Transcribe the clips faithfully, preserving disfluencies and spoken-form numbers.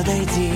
подойди.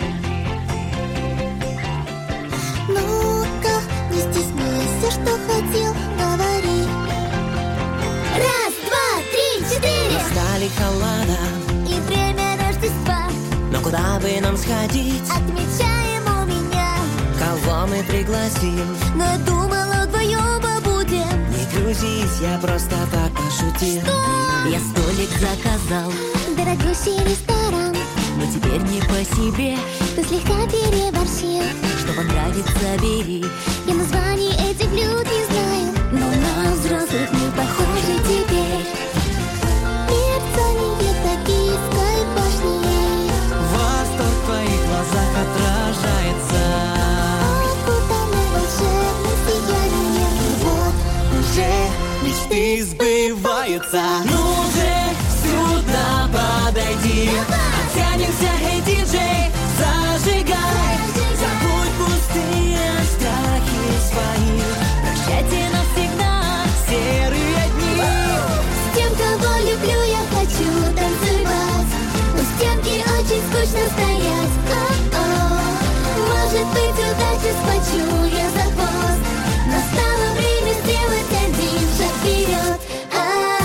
Ну-ка, не стесняйся, что хотел, говори. Раз, два, три, четыре. Настали холода, И время Рождества. но куда бы нам сходить? Отмечаем у меня. Кого мы пригласим? Но я думала, вдвоем побудем. Не грузись, я просто так пошутил. Я столик заказал, Дорогущий ресторан. но теперь не по себе. Ты слегка переборщил. Что понравится, бери. Я названий этих блюд не знаю, но на взрослых мы похожи теперь. Мерцание токийской башни. Восторг в твоих глазах отражается. Окутаны волшебным сиянием. Вот Уже мечты сбываются. Ну же, сюда подойди. Оттянемся, эй, диджей, зажигай. Забудь пустые страхи свои. Прощайте навсегда. Серые дни. с тем, кого люблю, я хочу танцевать. У стенки очень скучно стоять. О-о. Может быть, удачу схвачу я за хвост. Настало время сделать один шаг вперед. А-а-а.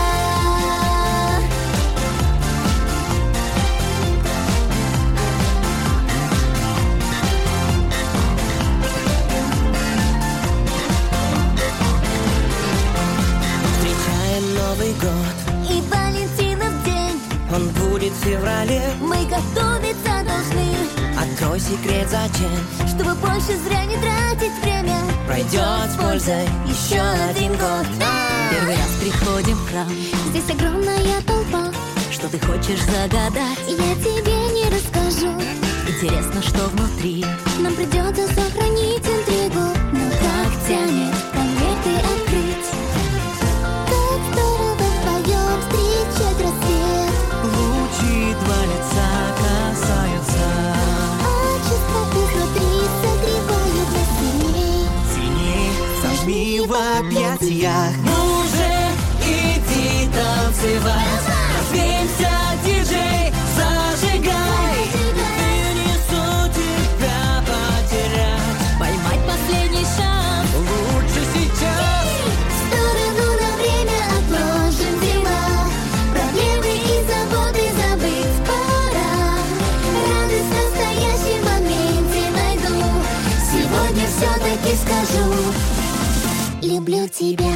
Встречаем Новый год, И Валентинов день. он будет в феврале. Мы готовиться должны, Открой секрет, зачем чтобы больше зря не тратить время. пройдет с пользой еще один год. Первый раз приходим в храм. Здесь огромная толпа. Что ты хочешь загадать? Я тебе не расскажу. Интересно, что внутри. Нам придется сохранить интригу. Но как тянет конверты открыть. Как здорово вдвоем встречать рассвет. Лучи два лица касаются. А чистоты внутри согревают нас сильней. Сильней зажми в объятиях. Ну же, иди танцевать. Развеемся, диджей, зажигай. Принесу тебя потерять. Поймать последний шанс. Лучше сейчас. В сторону на время отложим дела. Проблемы и заботы забыть пора. Радость в настоящем моменте найду. Сегодня все-таки скажу: люблю тебя.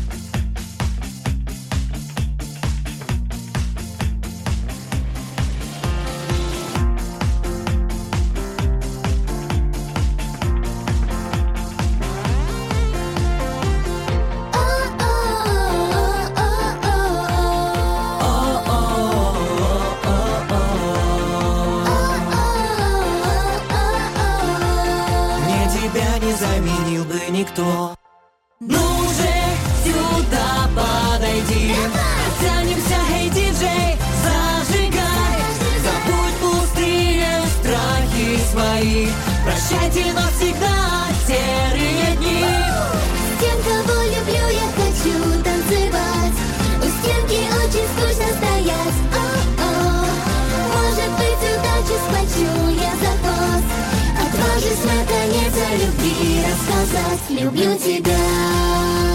Мне тебя не заменил бы никто. Ну же, сюда подойди. Оттянемся, эй, диджей, зажигай. Забудь пустые страхи свои. Прощайте навсегда серые дни. С тем, кого люблю, я хочу танцевать. У стенки очень скучно стоять. О-о. Может быть, удачу схвачу я за хвост. Отважусь наконец о любви рассказать. Люблю тебя.